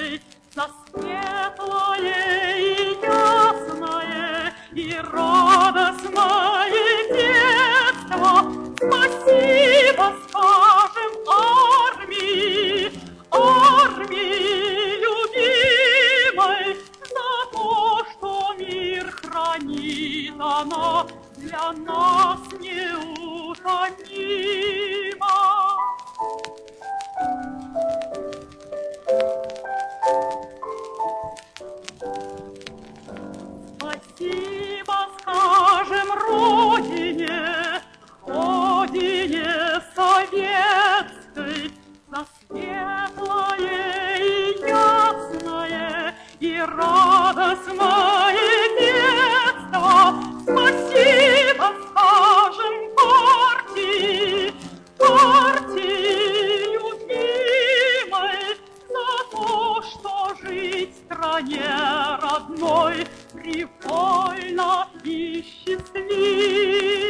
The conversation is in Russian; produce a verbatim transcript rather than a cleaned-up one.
советской, за светлое и ясное, и радостное детство. Спасибо скажем армии, армии любимой, за то, что мир хранит она для нас неутомимо. Спасибо скажем Родине, Родине советской, за светлое и ясное, и радостное детство. Спасибо скажем партии, партии любимой, за то, что жить в стране родной привольно и счастливо.